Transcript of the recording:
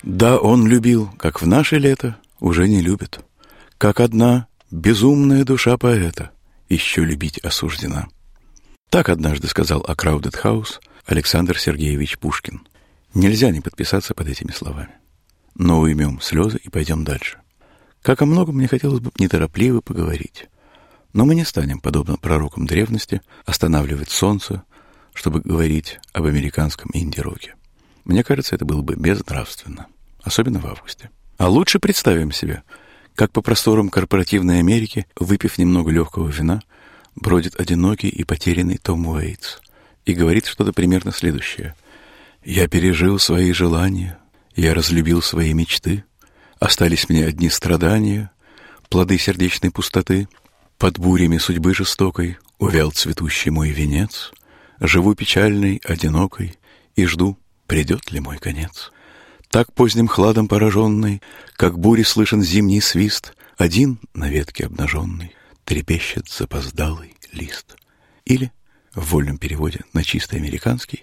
Да, он любил, как в наше лето уже не любит, как одна безумная душа поэта еще любить осуждена. Так однажды сказал о Crowded House Александр Сергеевич Пушкин. Нельзя не подписаться под этими словами. Но уймем слезы и пойдем дальше. Как о многом мне хотелось бы неторопливо поговорить. Но мы не станем, подобно пророкам древности, останавливать солнце, чтобы говорить об американском инди-роке. Мне кажется, это было бы безнравственно, особенно в августе. А лучше представим себе, как по просторам корпоративной Америки, выпив немного легкого вина, бродит одинокий и потерянный Том Уэйтс и говорит что-то примерно следующее. «Я пережил свои желания, я разлюбил свои мечты, остались мне одни страдания, плоды сердечной пустоты, под бурями судьбы жестокой увял цветущий мой венец, живу печальной, одинокой и жду, придет ли мой конец. Так поздним хладом пораженный, как бури слышен зимний свист, один на ветке обнаженный трепещет запоздалый лист». Или, в вольном переводе на чисто американский,